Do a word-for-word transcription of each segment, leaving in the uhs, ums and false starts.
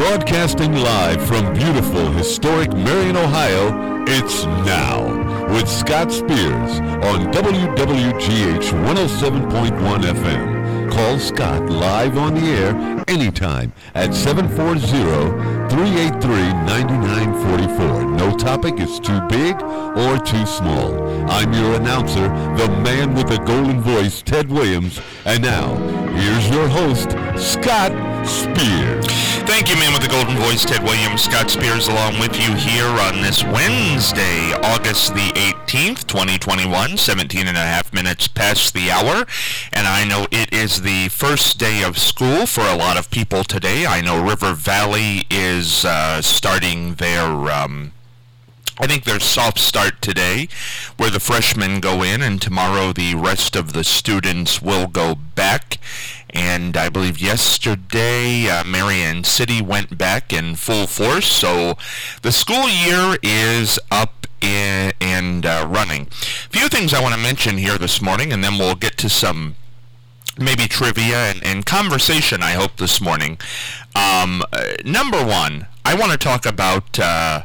Broadcasting live from beautiful, historic Marion, Ohio, it's Now with Scott Spears on W W G H one oh seven point one F M. Call Scott live on the air anytime at seven four zero, three eight three, nine nine four four. No topic is too big or too small. I'm your announcer, the man with the golden voice, Ted Williams. And now, here's your host, Scott Spears. Thank you, man with the golden voice, Ted Williams. Scott Spears along with you here on this Wednesday, August the eighteenth, twenty twenty-one, seventeen and a half minutes past the hour. And I know it is the first day of school for a lot of people today. I know River Valley is uh, starting their... Um, I think there's soft start today where the freshmen go in, and tomorrow the rest of the students will go back. And I believe yesterday uh, Marion City went back in full force, so the school year is up in, and uh, running. A few things I want to mention here this morning, and then we'll get to some maybe trivia and, and conversation, I hope, this morning. Um, uh, number one, I want to talk about... Uh,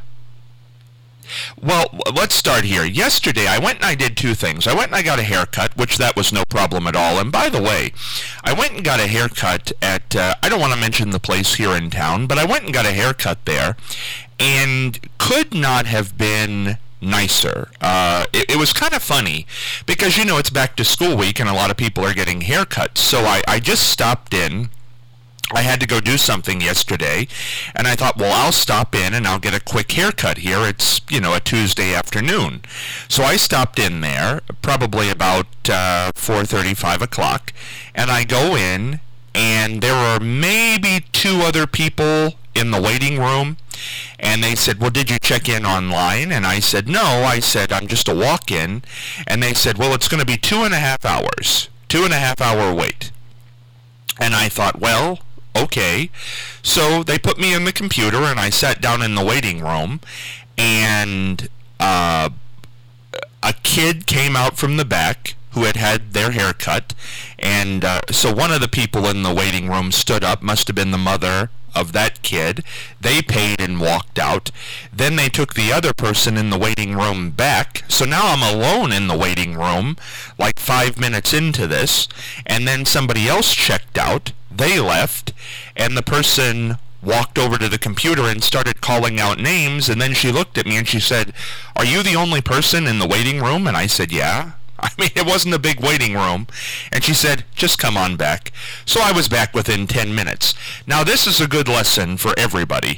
Well, let's start here. Yesterday, I went and I did two things. I went and I got a haircut, which that was no problem at all. And by the way, I went and got a haircut at, uh, I don't want to mention the place here in town, but I went and got a haircut there, and could not have been nicer. Uh, it, it was kind of funny, because, you know, it's back to school week, and a lot of people are getting haircuts. So I, I just stopped in. I had to go do something yesterday, and I thought, well, I'll stop in and I'll get a quick haircut here. It's, you know, a Tuesday afternoon. So I stopped in there, probably about uh, four thirty, five o'clock, and I go in, and there were maybe two other people in the waiting room, and they said, well, did you check in online? And I said, no. I said, I'm just a walk-in. And they said, well, it's going to be two and a half hours, two and a half hour wait. And I thought, well, okay. So they put me in the computer, and I sat down in the waiting room, and uh, a kid came out from the back who had had their hair cut, and uh, so one of the people in the waiting room stood up, must have been the mother of that kid. They paid and walked out. Then they took the other person in the waiting room back. So now I'm alone in the waiting room, like five minutes into this, and then somebody else checked out. They left, and the person walked over to the computer and started calling out names, and then she looked at me and she said, are you the only person in the waiting room? And I said, yeah. I mean, it wasn't a big waiting room. And she said, just come on back. So I was back within ten minutes. Now, this is a good lesson for everybody,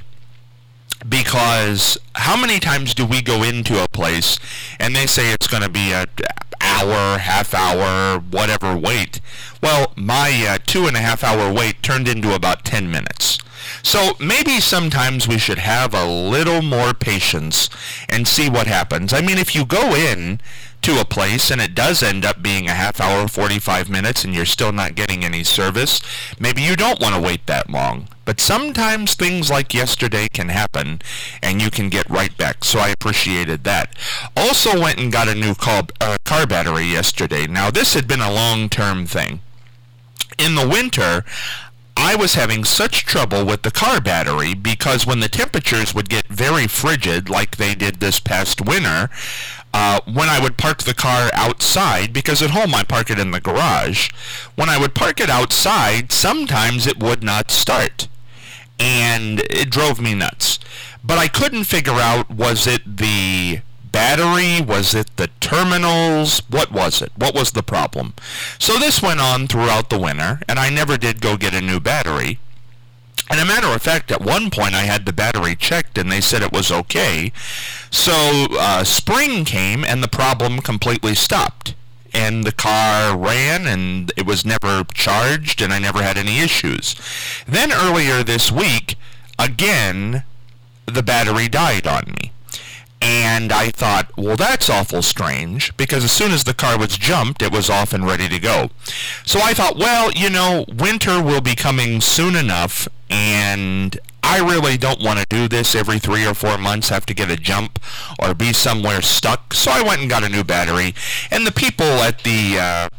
because how many times do we go into a place and they say it's going to be an hour, half hour, whatever wait? Well, my uh, two and a half hour wait turned into about ten minutes. So maybe sometimes we should have a little more patience and see what happens. I mean, if you go in to a place and it does end up being a half hour, forty-five minutes, and you're still not getting any service, maybe you don't want to wait that long. But sometimes things like yesterday can happen, and you can get right back. So I appreciated that. Also went and got a new car, uh, car battery yesterday. Now, this had been a long-term thing. In the winter, I was having such trouble with the car battery because when the temperatures would get very frigid, like they did this past winter, uh, when I would park the car outside, because at home I park it in the garage, when I would park it outside, sometimes it would not start. And it drove me nuts. But I couldn't figure out, was it the battery? Was it the terminals? What was it? What was the problem? So this went on throughout the winter, and I never did go get a new battery. And a matter of fact, at one point I had the battery checked, and they said it was okay. So uh, spring came, and the problem completely stopped. And the car ran, and it was never charged, and I never had any issues. Then earlier this week, again, the battery died on me. And I thought, well, that's awful strange, because as soon as the car was jumped, it was off and ready to go. So I thought, well, you know, winter will be coming soon enough, and I really don't want to do this every three or four months, have to get a jump or be somewhere stuck. So I went and got a new battery, and the people at the uh,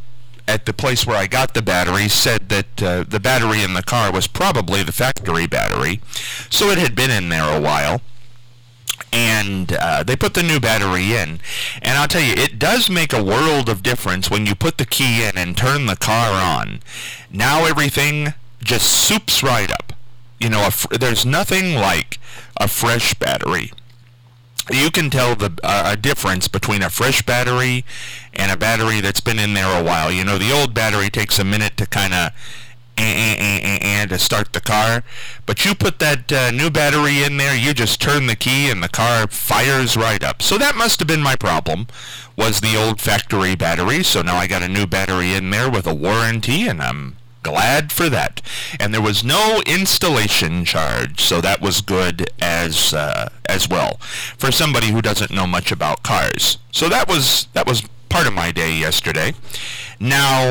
at the place where I got the battery said that uh, the battery in the car was probably the factory battery, so it had been in there a while. And uh, they put the new battery in. And I'll tell you, it does make a world of difference when you put the key in and turn the car on. Now everything just soups right up. You know, a fr- there's nothing like a fresh battery. You can tell the uh, a difference between a fresh battery and a battery that's been in there a while. You know, the old battery takes a minute to kind of and, and, and to start the car, but you put that uh, new battery in there, you just turn the key and the car fires right up. So that must have been my problem, was the old factory battery. So now I got a new battery in there with a warranty, and I'm glad for that. And there was no installation charge, so that was good as uh, as well for somebody who doesn't know much about cars. So that was that was part of my day yesterday. Now,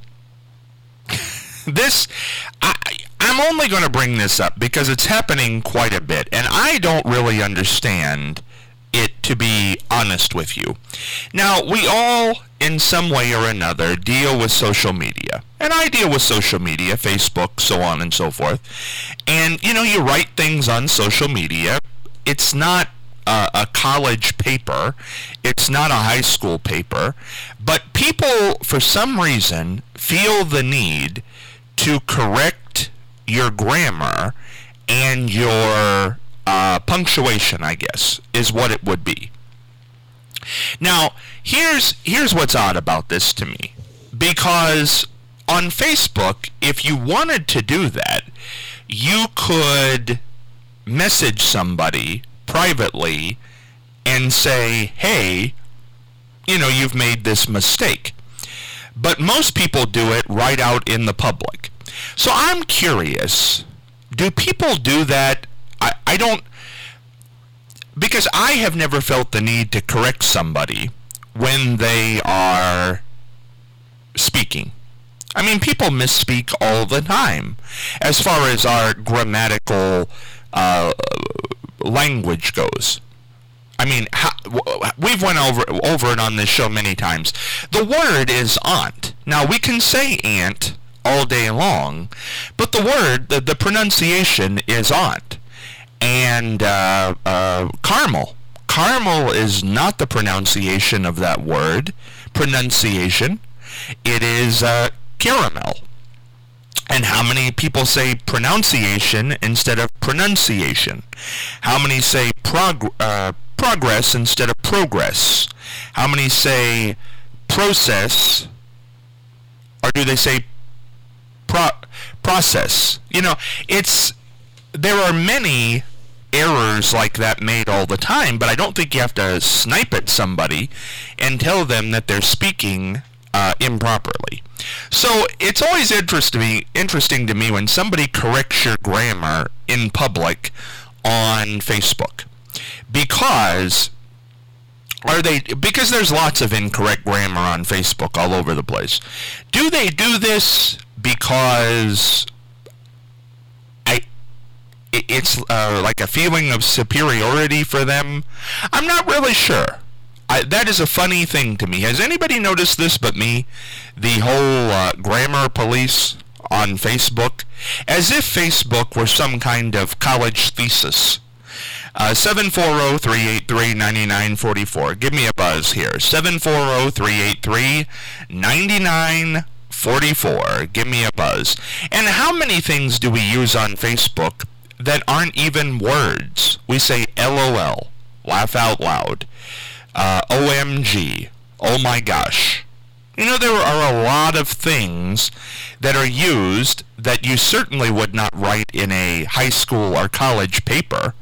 this, I, I'm only going to bring this up because it's happening quite a bit, and I don't really understand it, to be honest with you. Now, we all, in some way or another, deal with social media. And I deal with social media, Facebook, so on and so forth. And, you know, you write things on social media. It's not uh, a college paper. It's not a high school paper. But people, for some reason, feel the need to correct your grammar and your uh, punctuation, I guess, is what it would be. Now, here's here's what's odd about this to me. Because on Facebook, if you wanted to do that, you could message somebody privately and say, hey, you know, you've made this mistake. But most people do it right out in the public. So I'm curious, do people do that? I, I don't, because I have never felt the need to correct somebody when they are speaking. I mean, people misspeak all the time as far as our grammatical uh, language goes. I mean, how, we've went over over it on this show many times. The word is aunt. Now, we can say aunt all day long, but the word, the, the pronunciation is aunt. And uh, uh, caramel. Caramel is not the pronunciation of that word. Pronunciation. It is uh, caramel. And how many people say pronunciation instead of pronunciation? How many say prog- uh, progress instead of progress? How many say process, or do they say pro- process? You know, it's, there are many errors like that made all the time, but I don't think you have to snipe at somebody and tell them that they're speaking uh, improperly. So it's always interesting, interesting to me when somebody corrects your grammar in public on Facebook. Because are they because there's lots of incorrect grammar on Facebook all over the place. Do they do this because I it's uh, like a feeling of superiority for them? I'm not really sure. I, that is a funny thing to me. Has anybody noticed this but me? The whole uh, grammar police on Facebook? As if Facebook were some kind of college thesis. Uh, seven four zero, three eight three, nine nine four four. Give me a buzz here. seven four zero, three eight three, nine nine four four. Give me a buzz. And how many things do we use on Facebook that aren't even words? We say LOL, laugh out loud. Uh, O M G, oh my gosh. You know, there are a lot of things that are used that you certainly would not write in a high school or college paper.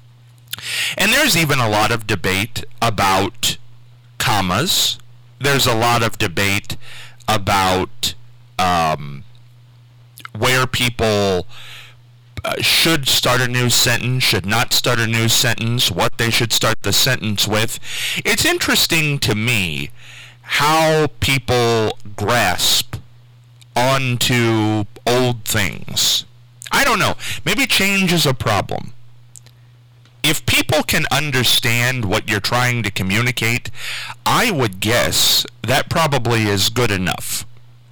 And there's even a lot of debate about commas. There's a lot of debate about um, where people Uh, should start a new sentence, should not start a new sentence, what they should start the sentence with. It's interesting to me how people grasp onto old things. I don't know. Maybe change is a problem. If people can understand what you're trying to communicate, I would guess that probably is good enough.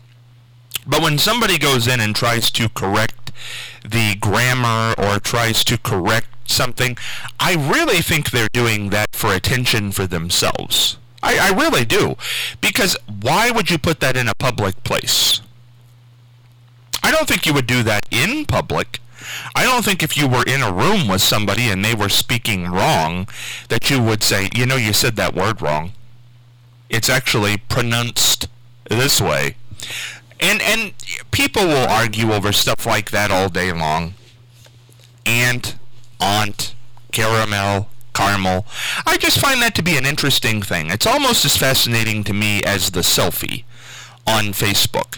But when somebody goes in and tries to correct the grammar or tries to correct something, I really think they're doing that for attention for themselves. I, I really do. Because why would you put that in a public place? I don't think you would do that in public. I don't think if you were in a room with somebody and they were speaking wrong, that you would say, you know, you said that word wrong. It's actually pronounced this way. And and people will argue over stuff like that all day long. Aunt, aunt, caramel, caramel. I just find that to be an interesting thing. It's almost as fascinating to me as the selfie on Facebook.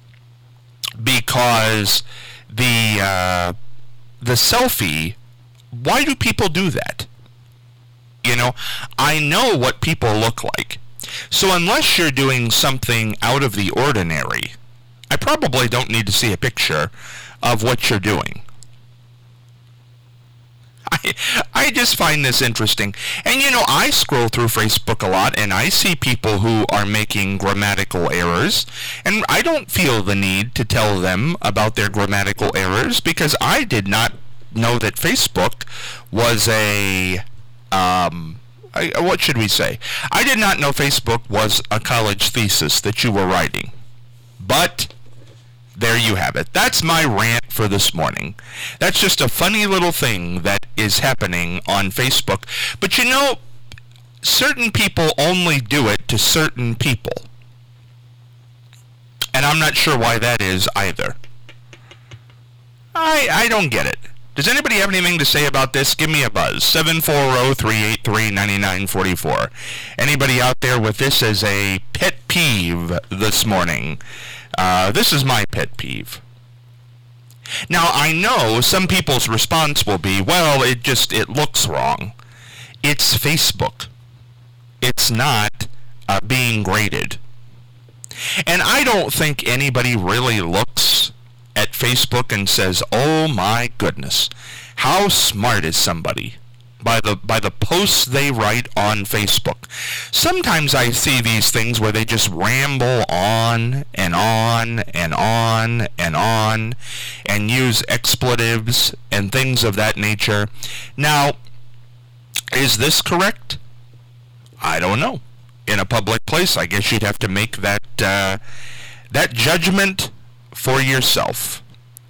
Because the uh, the selfie, why do people do that? You know, I know what people look like. So unless you're doing something out of the ordinary, I probably don't need to see a picture of what you're doing. I, I just find this interesting. And, you know, I scroll through Facebook a lot, and I see people who are making grammatical errors, and I don't feel the need to tell them about their grammatical errors, because I did not know that Facebook was a, um, I, what should we say? I did not know Facebook was a college thesis that you were writing. But there you have it. That's my rant for this morning. That's just a funny little thing that is happening on Facebook. But you know, certain people only do it to certain people. And I'm not sure why that is either. I I don't get it. Does anybody have anything to say about this? Give me a buzz. seven four zero, three eight three, nine nine four four. Anybody out there with this as a pet peeve this morning? Uh, this is my pet peeve. Now, I know some people's response will be, well, it just, it looks wrong. It's Facebook. It's not uh, being graded. And I don't think anybody really looks at Facebook and says, oh my goodness, how smart is somebody by the by the posts they write on Facebook. Sometimes I see these things where they just ramble on and on and on and on and use expletives and things of that nature. Now, is this correct? I don't know. In a public place, I guess you'd have to make that uh, that judgment for yourself.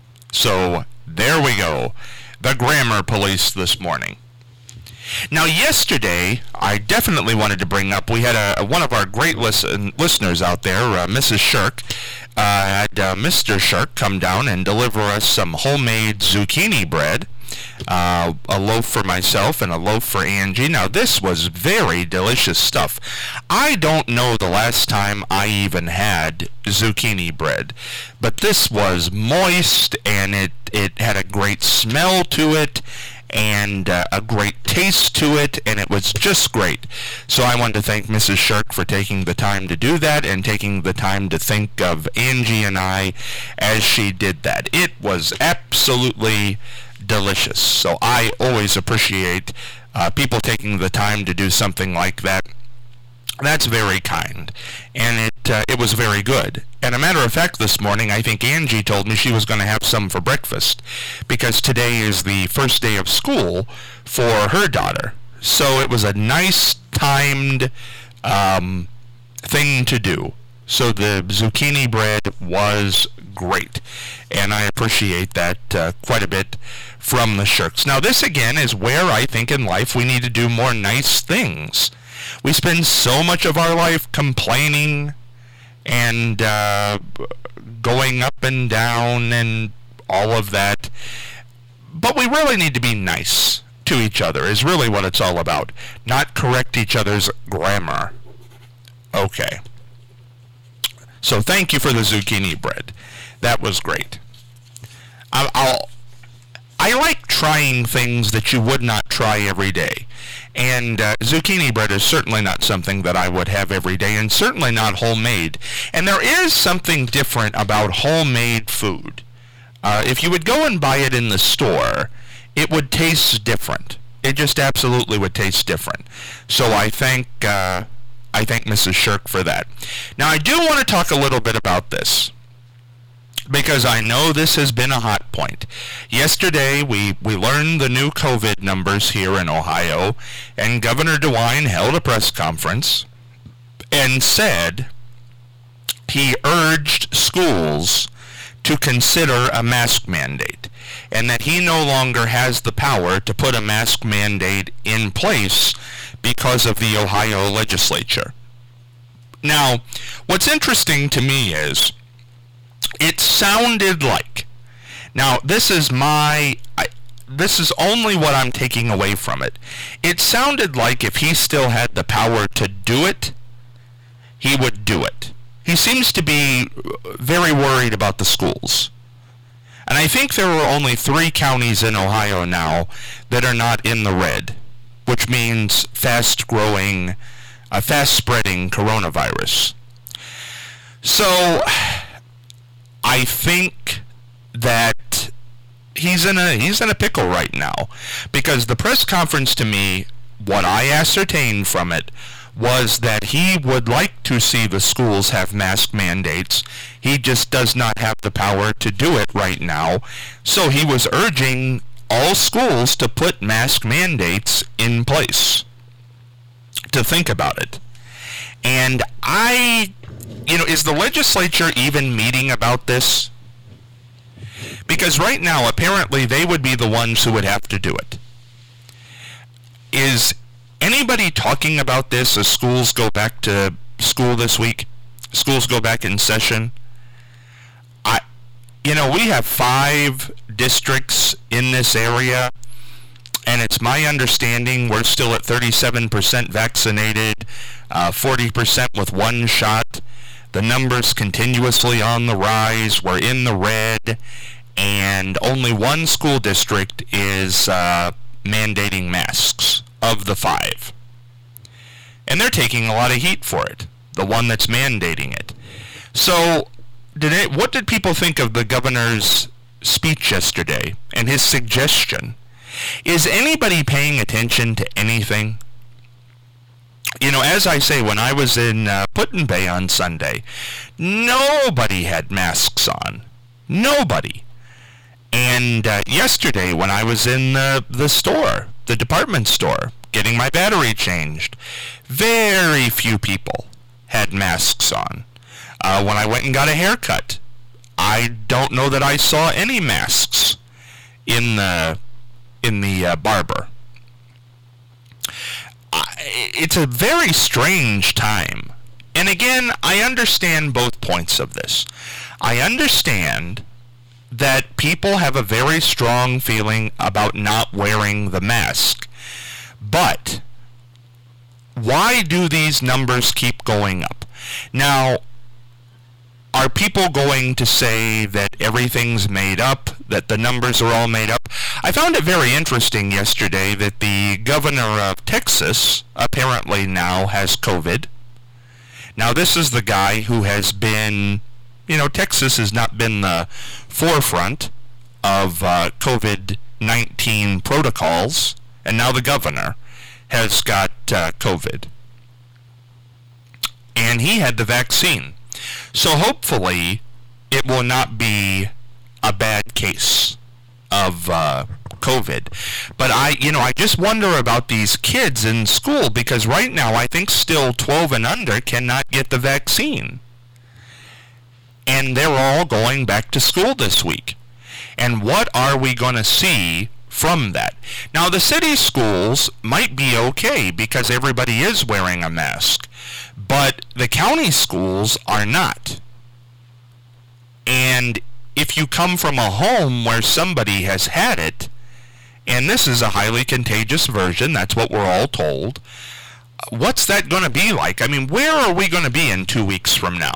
So, there we go. The grammar police this morning. Now, yesterday, I definitely wanted to bring up, we had a, one of our great listen, listeners out there, uh, Missus Shirk, uh, had uh, Mister Shirk come down and deliver us some homemade zucchini bread, uh, a loaf for myself and a loaf for Angie. Now, this was very delicious stuff. I don't know the last time I even had zucchini bread, but this was moist, and it, it had a great smell to it, and uh, a great taste to it, and it was just great. So I want to thank Missus Shirk for taking the time to do that and taking the time to think of Angie and I as she did that. It was absolutely delicious. So I always appreciate uh, people taking the time to do something like that. That's very kind, and it uh, it was very good. And a matter of fact, this morning, I think Angie told me she was going to have some for breakfast, because today is the first day of school for her daughter. So it was a nice, timed um, thing to do. So the zucchini bread was great, and I appreciate that uh, quite a bit from the Shirks. Now, this, again, is where I think in life we need to do more nice things. We spend so much of our life complaining and uh, going up and down and all of that. But we really need to be nice to each other is really what it's all about. Not correct each other's grammar. Okay. So thank you for the zucchini bread. That was great. I'll, I'll I like trying things that you would not try every day. And uh, zucchini bread is certainly not something that I would have every day, and certainly not homemade. And there is something different about homemade food. Uh, if you would go and buy it in the store, it would taste different. It just absolutely would taste different. So I thank, uh, I thank Missus Shirk for that. Now, I do want to talk a little bit about this. because I know this has been a hot point. Yesterday, we, we learned the new COVID numbers here in Ohio, and Governor DeWine held a press conference and said he urged schools to consider a mask mandate, and that he no longer has the power to put a mask mandate in place because of the Ohio legislature. Now, what's interesting to me is, it sounded like, now this is my, I, this is only what I'm taking away from it. It sounded like if he still had the power to do it, he would do it. He seems to be very worried about the schools. And I think there are only three counties in Ohio now that are not in the red, which means fast-growing, uh, fast-spreading coronavirus. So I think that he's in a he's in a pickle right now, because the press conference, to me, what I ascertained from it was that he would like to see the schools have mask mandates. He just does not have the power to do it right now. So he was urging all schools to put mask mandates in place, to think about it. And I, you know, is the legislature even meeting about this? Because right now, apparently, they would be the ones who would have to do it. Is anybody talking about this as schools go back to school this week? Schools go back in session? I, you know, we have five districts in this area, and it's my understanding we're still at thirty-seven percent vaccinated, uh, forty percent with one shot. The numbers continuously on the rise. We're in the red, and only one school district is uh, mandating masks of the five. And they're taking a lot of heat for it, the one that's mandating it. So, did it, what did people think of the governor's speech yesterday and his suggestion? Is anybody paying attention to anything? You know, as I say, when I was in uh, Put-in-Bay on Sunday, nobody had masks on. Nobody. And uh, yesterday, when I was in the, the store, the department store, getting my battery changed, very few people had masks on. Uh, when I went and got a haircut, I don't know that I saw any masks in the in the uh, barber. I, it's a very strange time. And again, I understand both points of this. I understand that people have a very strong feeling about not wearing the mask. But why do these numbers keep going up? Now, are people going to say that everything's made up, that the numbers are all made up? I found it very interesting yesterday that the governor of Texas apparently now has COVID. Now, this is the guy who has been, you know, Texas has not been the forefront of uh, COVID nineteen protocols, and now the governor has got uh, COVID. And he had the vaccine. So hopefully it will not be a bad case of uh, COVID. But I, you know, I just wonder about these kids in school, because right now I think still twelve and under cannot get the vaccine. And they're all going back to school this week. And what are we going to see from that? Now, the city schools might be okay because everybody is wearing a mask, but the county schools are not. And if you come from a home where somebody has had it, and this is a highly contagious version, that's what we're all told, what's that going to be like? I mean, where are we going to be in two weeks from now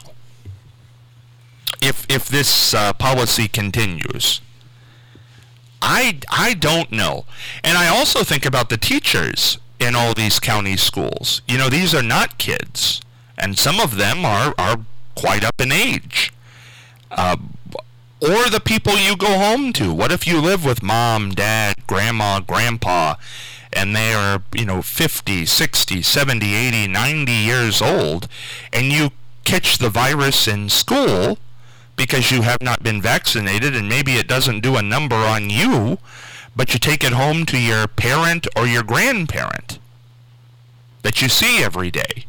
if if this uh, policy continues? I, I don't know. And I also think about the teachers in all these county schools. You know, these are not kids, and some of them are, are quite up in age. Uh, or the people you go home to. What if you live with mom, dad, grandma, grandpa, and they are, you know, fifty, sixty, seventy, eighty, ninety years old, and you catch the virus in school because you have not been vaccinated, and maybe it doesn't do a number on you, but you take it home to your parent or your grandparent that you see every day.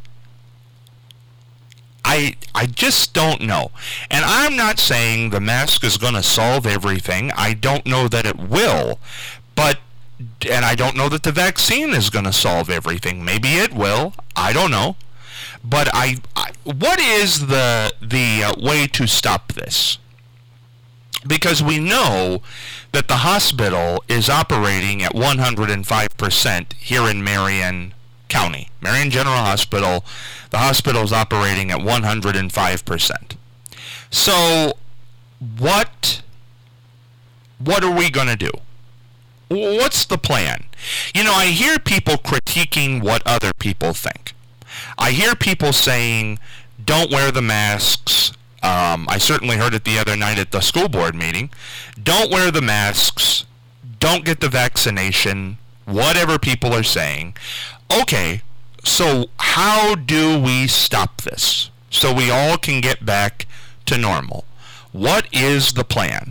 I I just don't know. And I'm not saying the mask is going to solve everything. I don't know that it will. But, and I don't know that the vaccine is going to solve everything. Maybe it will. I don't know. But I, I what is the the uh, way to stop this? Because we know that the hospital is operating at one hundred five percent here in Marion County. Marion General Hospital, the hospital is operating at one hundred five percent. So what what are we going to do? What's the plan? You know, I hear people critiquing what other people think. I hear people saying, don't wear the masks. Um, I certainly heard it the other night at the school board meeting. Don't wear the masks. Don't get the vaccination. Whatever people are saying. Okay, so how do we stop this so we all can get back to normal? What is the plan?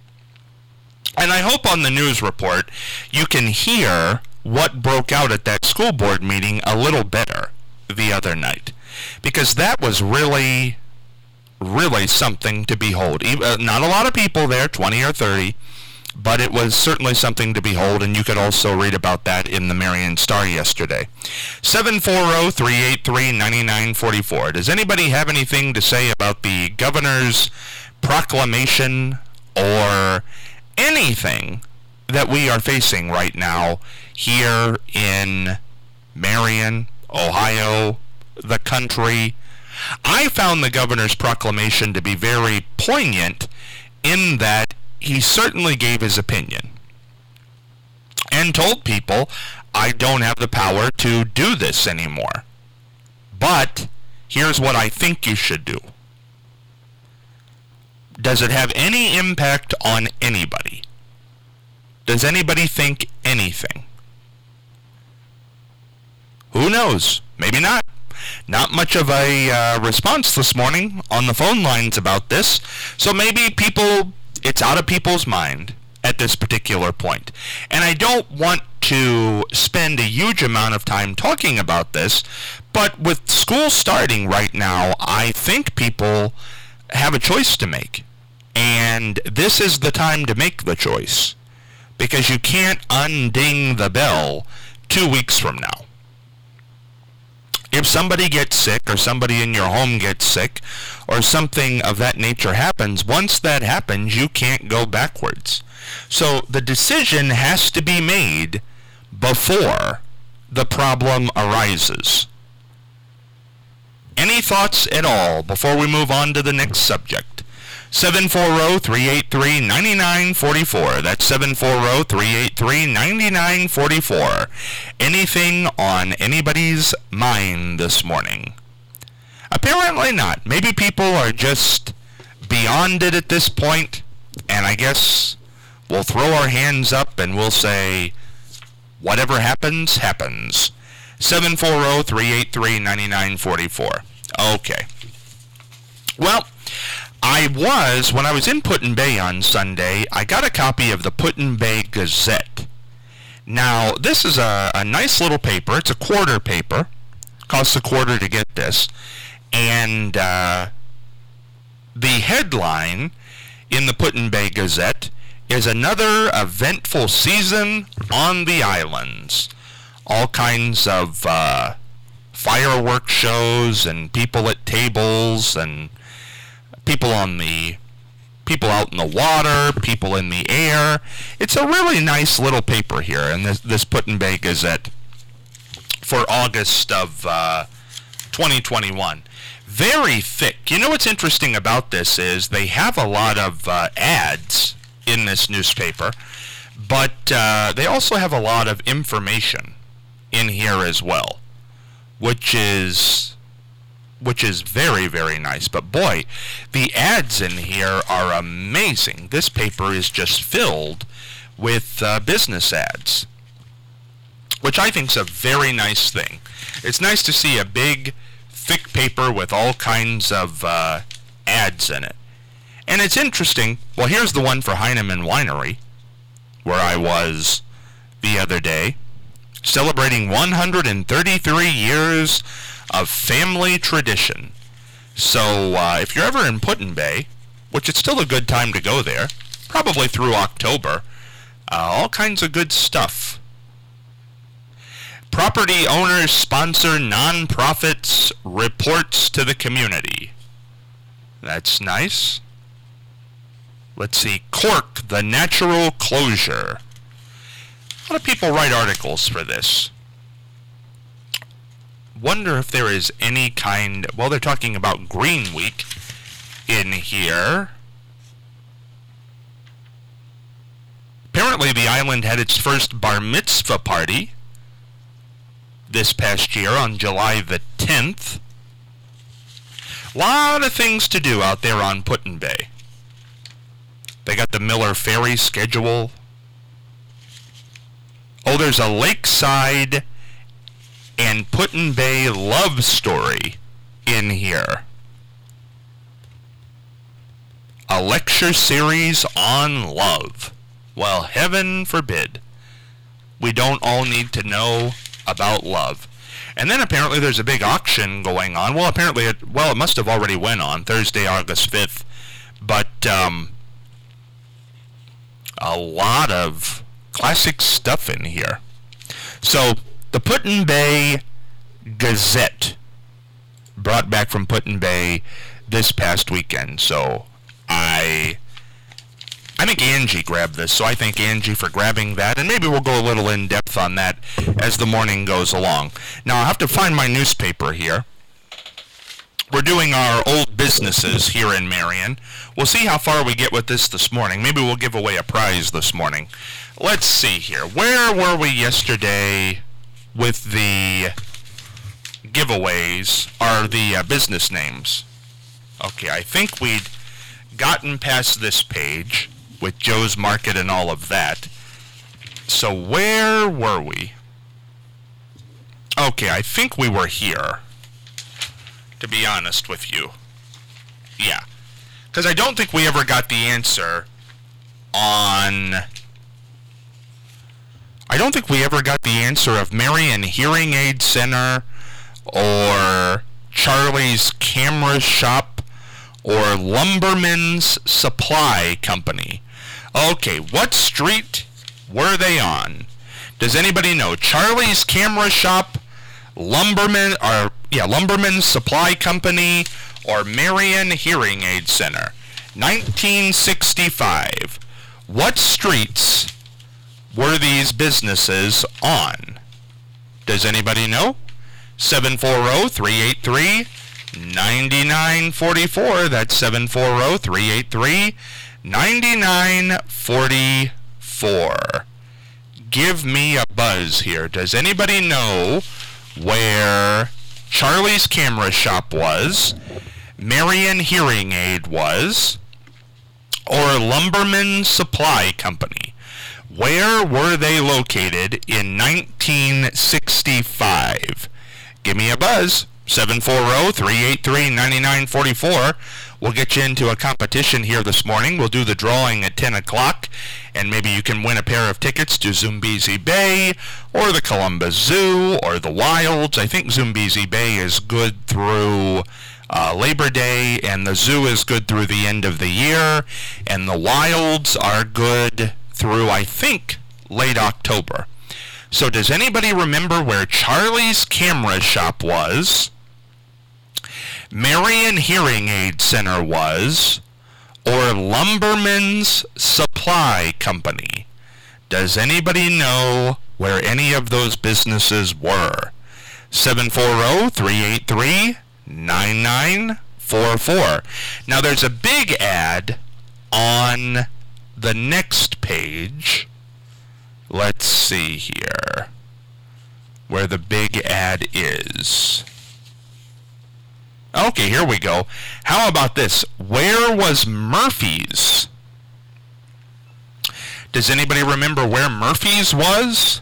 And I hope on the news report you can hear what broke out at that school board meeting a little better the other night, because that was really, really something to behold. Not a lot of people there, twenty or thirty, but it was certainly something to behold, and you could also read about that in the Marion Star yesterday. seven four zero, three eight three, nine nine four four. Does anybody have anything to say about the governor's proclamation or anything that we are facing right now here in Marion, Ohio, the country? I found the governor's proclamation to be very poignant in that he certainly gave his opinion and told people, I don't have the power to do this anymore, but here's what I think you should do. Does it have any impact on anybody? Does anybody think anything? Who knows? Maybe not. Not much of a uh, response this morning on the phone lines about this, so maybe people, it's out of people's mind at this particular point. And I don't want to spend a huge amount of time talking about this, but with school starting right now, I think people have a choice to make. And this is the time to make the choice, because you can't unding the bell two weeks from now. If somebody gets sick, or somebody in your home gets sick, or something of that nature happens, once that happens, you can't go backwards. So the decision has to be made before the problem arises. Any thoughts at all before we move on to the next subject? seven four zero, three eight three, nine nine four four. That's seven four zero, three eight three, nine nine four four. Anything on anybody's mind this morning? Apparently not. Maybe people are just beyond it at this point, and I guess we'll throw our hands up and we'll say, whatever happens, happens. seven four zero, three eight three, nine nine four four. Okay. Well, I was, when I was in Put-in-Bay on Sunday, I got a copy of the Put-in-Bay Gazette. Now, this is a, a nice little paper. It's a quarter paper. Costs a quarter to get this. And uh, the headline in the Put-in-Bay Gazette is another eventful season on the islands. All kinds of uh, fireworks shows and people at tables and people on the people out in the water, people in the air. It's a really nice little paper here in this, this Put-in-Bay Gazette for August of uh, twenty twenty-one. Very thick. You know what's interesting about this is they have a lot of uh, ads in this newspaper, but uh, they also have a lot of information in here as well, which is which is very, very nice. But boy, the ads in here are amazing. This paper is just filled with uh, business ads, which I think is a very nice thing. It's nice to see a big, thick paper with all kinds of uh, ads in it. And it's interesting. Well, here's the one for Heinemann Winery, where I was the other day, celebrating one hundred thirty-three years of family tradition. So uh, if you're ever in Put-in-Bay, which it's still a good time to go there, probably through October, uh, all kinds of good stuff. Property owners sponsor nonprofits reports to the community. That's nice. Let's see, Cork, the natural closure. A lot of people write articles for this. Wonder if there is any kind, well, they're talking about Green Week in here. Apparently the island had its first bar mitzvah party this past year on July the tenth. A lot of things to do out there on Put-in-Bay. They got the Miller Ferry schedule. Oh, there's a lakeside and Put-in-Bay love story in here. A lecture series on love. Well, heaven forbid. We don't all need to know about love. And then apparently there's a big auction going on. Well, apparently, it, well, it must have already went on Thursday, August fifth. But um, a lot of classic stuff in here. So, the Put-in-Bay Gazette, brought back from Put-in-Bay this past weekend. So, I... I think Angie grabbed this, so I thank Angie for grabbing that, and maybe we'll go a little in-depth on that as the morning goes along. Now, I have to find my newspaper here. We're doing our old businesses here in Marion. We'll see how far we get with this this morning. Maybe we'll give away a prize this morning. Let's see here. Where were we yesterday with the giveaways, or the uh, business names? Okay, I think we'd gotten past this page with Joe's Market and all of that. So where were we? Okay, I think we were here, to be honest with you. Yeah. Because I don't think we ever got the answer on... I don't think we ever got the answer of Marion Hearing Aid Center or Charlie's Camera Shop or Lumberman's Supply Company. Okay, what street were they on? Does anybody know? Charlie's Camera Shop, Lumberman, or yeah, Lumberman's Supply Company, or Marion Hearing Aid Center? nineteen sixty-five. What streets were these businesses on? Does anybody know? seven four zero, three eight three, nine nine four four. That's seven four zero, three eight three, nine nine four four. Give me a buzz here. Does anybody know where Charlie's Camera Shop was, Marion Hearing Aid was, or Lumberman's Supply Company? Where were they located in nineteen sixty-five? Give me a buzz. seven four zero, three eight three, nine nine four four. We'll get you into a competition here this morning. We'll do the drawing at ten o'clock, and maybe you can win a pair of tickets to Zumbizi Bay, or the Columbus Zoo, or the Wilds. I think Zumbizi Bay is good through uh, Labor Day, and the zoo is good through the end of the year, and the Wilds are good through, I think, late October. So does anybody remember where Charlie's Camera Shop was, Marion Hearing Aid Center was, or Lumberman's Supply Company? Does anybody know where any of those businesses were? seven four zero, three eight three, nine nine four four. Now there's a big ad on the next page. Let's see here where the big ad is. Okay, here we go. How about this? Where was Murphy's? Does anybody remember where Murphy's was?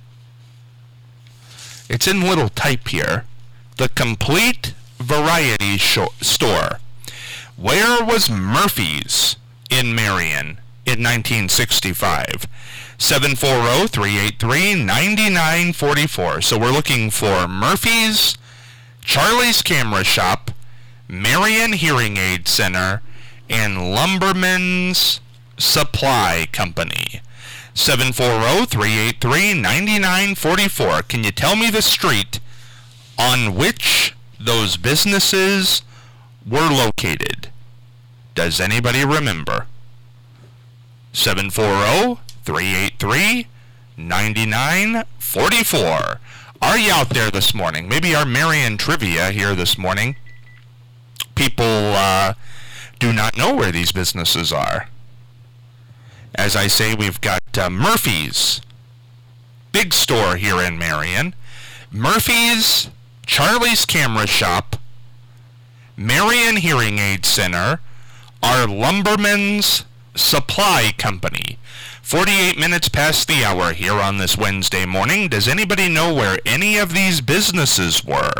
It's in little type here. The Complete Variety Sh- Store. Where was Murphy's in Marion in nineteen sixty-five? seven four zero, three eight three, nine nine four four. So we're looking for Murphy's, Charlie's Camera Shop, Marion Hearing Aid Center, and Lumberman's Supply Company. seven four zero, three eight three, nine nine four four. Can you tell me the street on which those businesses were located? Does anybody remember? seven four zero, three eight three, nine nine four four. Are you out there this morning? Maybe our Marion trivia here this morning. People uh, do not know where these businesses are. As I say, we've got uh, Murphy's, big store here in Marion, Murphy's, Charlie's Camera Shop, Marion Hearing Aid Center, our Lumberman's Supply Company. forty-eight minutes past the hour here on this Wednesday morning. Does anybody know where any of these businesses were?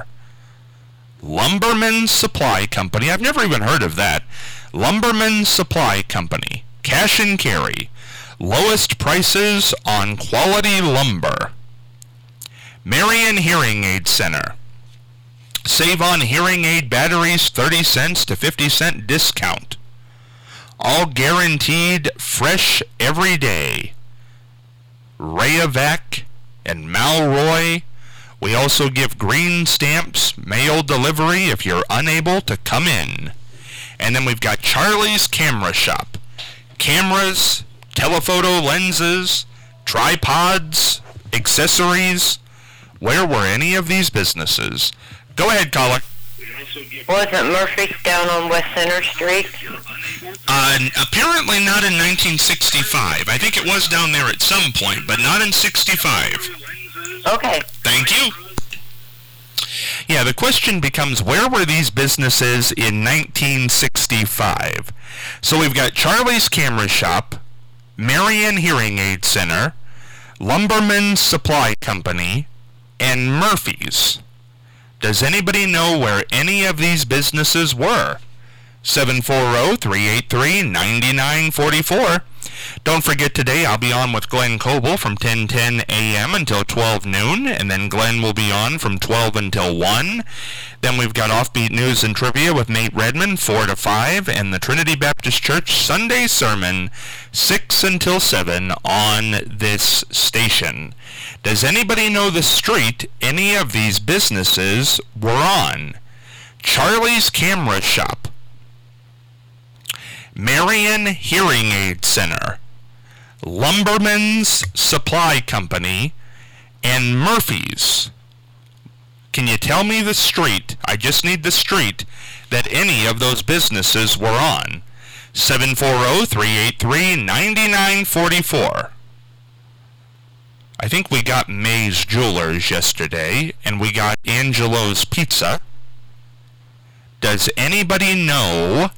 Lumberman's Supply Company. I've never even heard of that. Lumberman's Supply Company. Cash and carry. Lowest prices on quality lumber. Marion Hearing Aid Center. Save on hearing aid batteries thirty cents to fifty cent discount. All guaranteed fresh every day. Rayovac and Malroy. We also give green stamps, mail delivery if you're unable to come in. And then we've got Charlie's Camera Shop. Cameras, telephoto lenses, tripods, accessories. Where were any of these businesses? Go ahead, caller. Wasn't Murphy's down on West Center Street? Uh, apparently not in nineteen sixty-five. I think it was down there at some point, but not in sixty-five. Okay. Thank you. Yeah, the question becomes, where were these businesses in nineteen sixty-five? So we've got Charlie's Camera Shop, Marion Hearing Aid Center, Lumberman's Supply Company, and Murphy's. Does anybody know where any of these businesses were? seven four zero, three eight three, nine nine four four. Don't forget, today I'll be on with Glenn Coble from ten ten a.m. until twelve noon, and then Glenn will be on from twelve until one. Then we've got Offbeat News and Trivia with Nate Redmond, four to five, and the Trinity Baptist Church Sunday Sermon, six until seven on this station. Does anybody know the street any of these businesses were on? Charlie's Camera Shop, Marion Hearing Aid Center, Lumberman's Supply Company, and Murphy's. Can you tell me the street? I just need the street that any of those businesses were on. seven four zero, three eight three, nine nine four four. I think we got May's Jewelers yesterday, and we got Angelo's Pizza. Does anybody know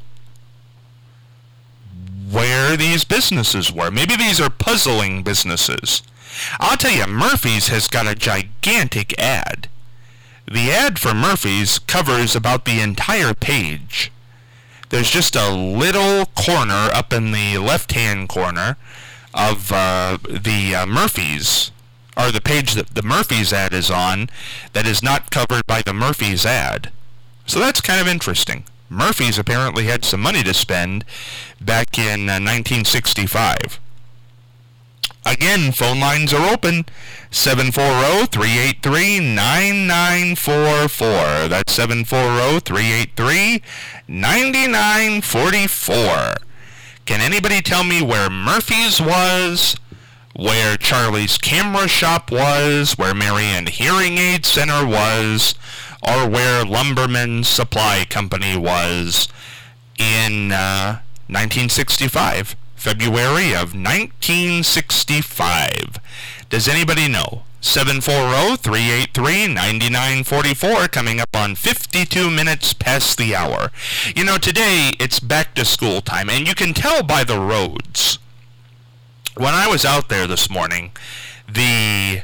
where these businesses were? Maybe these are puzzling businesses. I'll tell you, Murphy's has got a gigantic ad. The ad for Murphy's covers about the entire page. There's just a little corner up in the left-hand corner of uh, the uh, Murphy's, or the page that the Murphy's ad is on, that is not covered by the Murphy's ad. So that's kind of interesting. Murphy's apparently had some money to spend back in uh, nineteen sixty-five. Again, phone lines are open. seven four zero, three eight three, nine nine four four. That's seven four zero, three eight three, nine nine four four. Can anybody tell me where Murphy's was, where Charlie's Camera Shop was, where Marion Hearing Aid Center was, or where Lumberman's Supply Company was in uh, nineteen sixty-five? February of nineteen sixty-five. Does anybody know? seven four zero, three eight three, nine nine four four, coming up on fifty-two minutes past the hour. You know, today it's back to school time, and you can tell by the roads. When I was out there this morning, the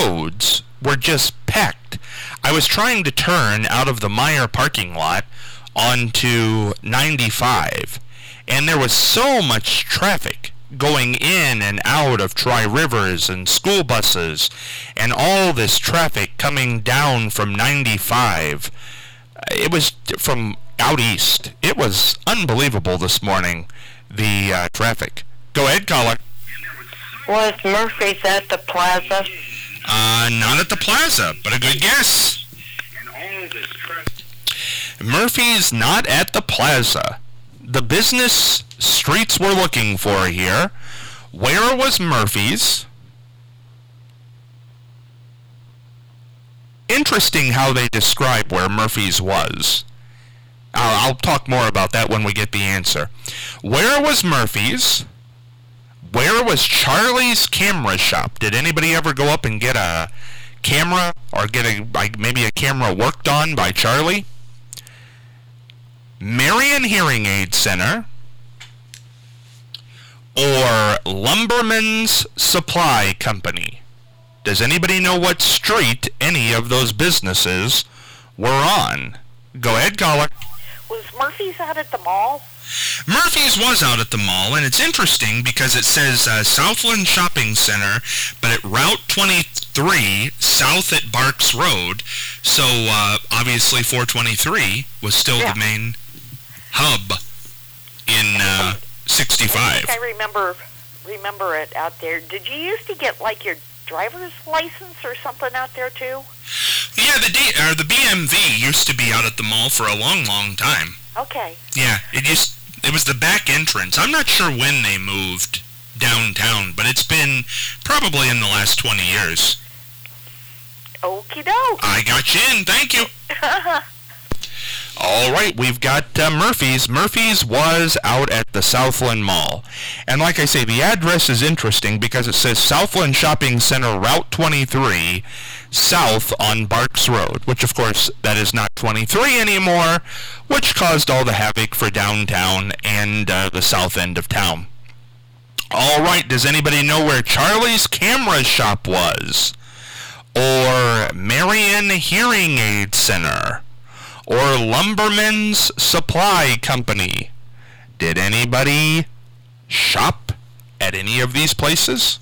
roads were just packed. I was trying to turn out of the Meijer parking lot onto ninety-five. And there was so much traffic going in and out of Tri-Rivers and school buses and all this traffic coming down from ninety-five. It was from out east. It was unbelievable this morning, the uh, traffic. Go ahead, caller. Was Murphy's at the plaza? Uh, not at the plaza, but a good guess. Murphy's not at the plaza. The business streets we're looking for here. Where was Murphy's? Interesting how they describe where Murphy's was. I'll, I'll talk more about that when we get the answer. Where was Murphy's? Where was Charlie's Camera Shop? Did anybody ever go up and get a camera or get a like maybe a camera worked on by Charlie? Marion Hearing Aid Center or Lumberman's Supply Company? Does anybody know what street any of those businesses were on? Go ahead, caller. Was Murphy's out at the mall? Murphy's was out at the mall, and it's interesting because it says uh, Southland Shopping Center, but at Route twenty-three, south at Barks Road, so uh, obviously four twenty-three was still yeah. the main hub in uh, sixty-five. I think I remember, remember it out there. Did you used to get, like, your driver's license or something out there, too? Yeah, the D, or the B M V used to be out at the mall for a long, long time. Okay. Yeah, it used, it was the back entrance. I'm not sure when they moved downtown, but it's been probably in the last twenty years. Okie doke. I got you in. Thank you. All right, we've got uh, Murphy's. Murphy's was out at the Southland Mall. And like I say, the address is interesting because it says Southland Shopping Center, Route twenty-three, south on Barks Road, which, of course, that is not twenty-three anymore, which caused all the havoc for downtown and uh, the south end of town. All right, does anybody know where Charlie's Camera Shop was? Or Marion Hearing Aid Center? Or Lumberman's Supply Company? Did anybody shop at any of these places?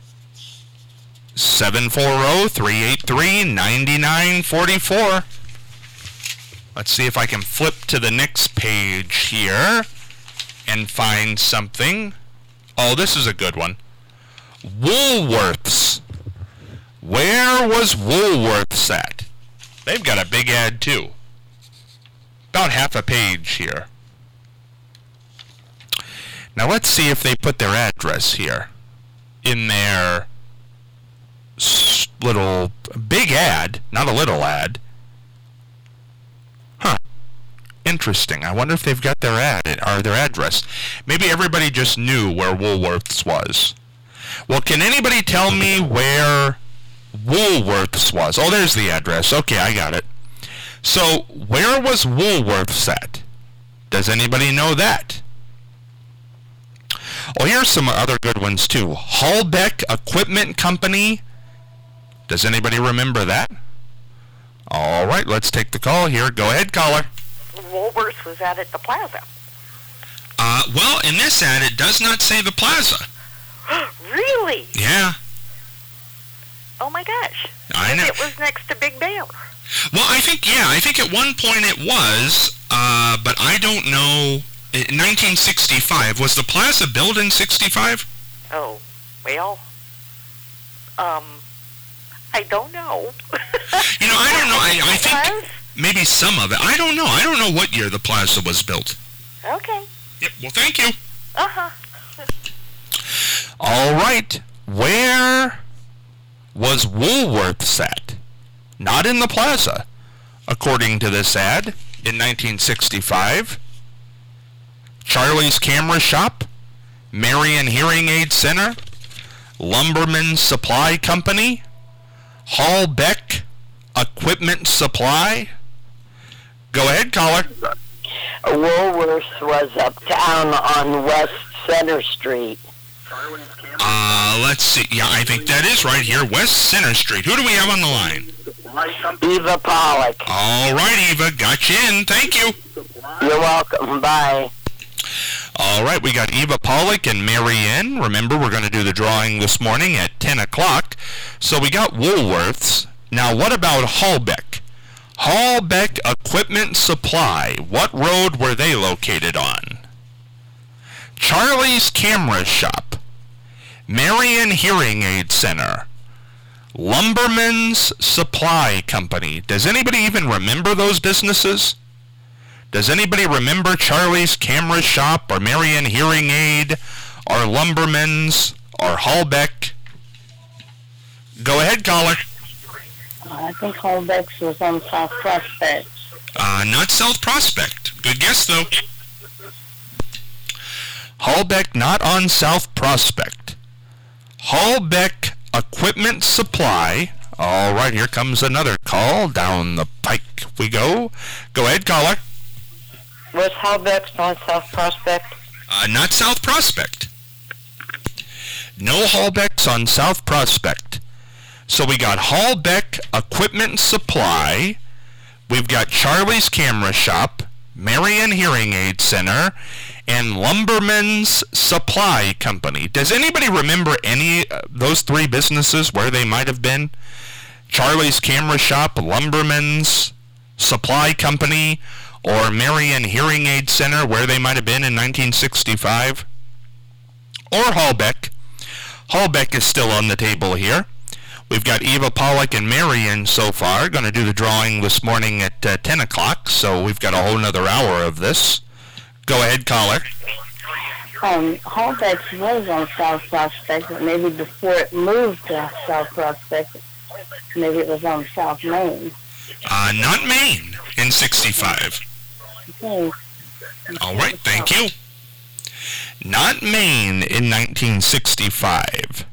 seven four zero, three eight three, nine nine four four. Let's see if I can flip to the next page here and find something. Oh, this is a good one. Woolworths. Where was Woolworths at? They've got a big ad too. About half a page here. Now let's see if they put their address here in their little big ad, not a little ad. Huh. Interesting. I wonder if they've got their ad or their address. Maybe everybody just knew where Woolworths was. Well, can anybody tell me where Woolworths was? Oh, there's the address. Okay, I got it. So, where was Woolworths at? Does anybody know that? Oh, here's some other good ones too. Hallbeck Equipment Company. Does anybody remember that? All right, let's take the call here. Go ahead, caller. Woolworths was out at the plaza. Uh, well, in this ad, it does not say the plaza. Really? Yeah. Oh my gosh. I know. It was next to Big Bear. Well, I think, yeah, I think at one point it was, uh, but I don't know. In nineteen sixty-five, was the plaza built in sixty-five? Oh, well, um, I don't know. You know, I don't know. I, I think maybe some of it. I don't know. I don't know what year the plaza was built. Okay. Yep, well, thank you. Uh-huh. All right. Where was Woolworths at? Not in the plaza, according to this ad, in nineteen sixty-five. Charlie's Camera Shop, Marion Hearing Aid Center, Lumberman's Supply Company, Hallbeck Equipment Supply. Go ahead, caller. Woolworths was uptown on West Center Street. Uh, let's see. Yeah, I think that is right here, West Center Street. Who do we have on the line? Eva Pollock. All right, Eva, got you in. Thank you. You're welcome. Bye. All right, we got Eva Pollock and Mary Ann. Remember, we're going to do the drawing this morning at ten o'clock. So we got Woolworths. Now, what about Hallbeck? Hallbeck Equipment Supply. What road were they located on? Charlie's Camera Shop. Marion Hearing Aid Center. Lumberman's Supply Company. Does anybody even remember those businesses? Does anybody remember Charlie's Camera Shop or Marion Hearing Aid or Lumberman's or Hallbeck? Go ahead, caller. I think Hallbeck's was on South Prospect. Uh, not South Prospect. Good guess, though. Hallbeck not on South Prospect. Hallbeck Equipment Supply. All right, here comes another call. Down the pike we go. Go ahead, caller. Was Hallbeck's on South Prospect? Uh, not South Prospect. No Hallbeck's on South Prospect. So we got Hallbeck Equipment Supply. We've got Charlie's Camera Shop, Marion Hearing Aid Center, and Lumberman's Supply Company. Does anybody remember any of those three businesses where they might have been? Charlie's Camera Shop, Lumberman's Supply Company, or Marion Hearing Aid Center, where they might have been in nineteen sixty-five? Or Hallbeck. Hallbeck is still on the table here. We've got Eva Pollock and Marion so far. Going to do the drawing this morning at uh, ten o'clock, so we've got a whole nother hour of this. Go ahead, caller. Um, Hallbeck's was on South Prospect, but maybe before it moved to South Prospect, maybe it was on South Main. Uh, not Maine in sixty-five. Okay. All right, thank you. Not Maine in nineteen sixty-five.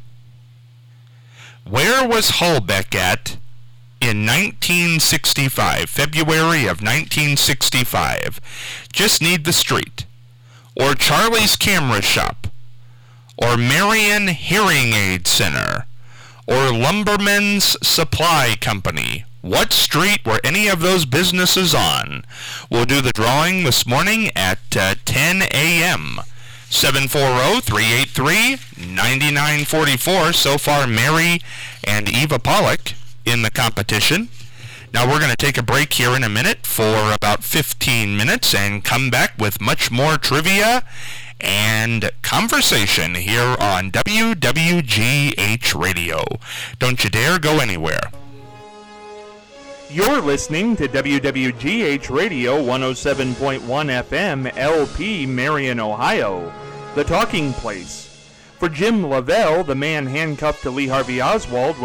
Where was Hallbeck at in nineteen sixty-five, February of nineteen sixty-five? Just need the street. Or Charlie's Camera Shop. Or Marion Hearing Aid Center. Or Lumberman's Supply Company. What street were any of those businesses on? We'll do the drawing this morning at uh, ten a.m. seven four zero, three eight three, nine nine four four. So far, Mary and Eva Pollock in the competition. Now we're going to take a break here in a minute for about fifteen minutes and come back with much more trivia and conversation here on W W G H Radio. Don't you dare go anywhere. You're listening to W W G H Radio one oh seven point one F M, L P, Marion, Ohio, the talking place. For Jim Lavelle, the man handcuffed to Lee Harvey Oswald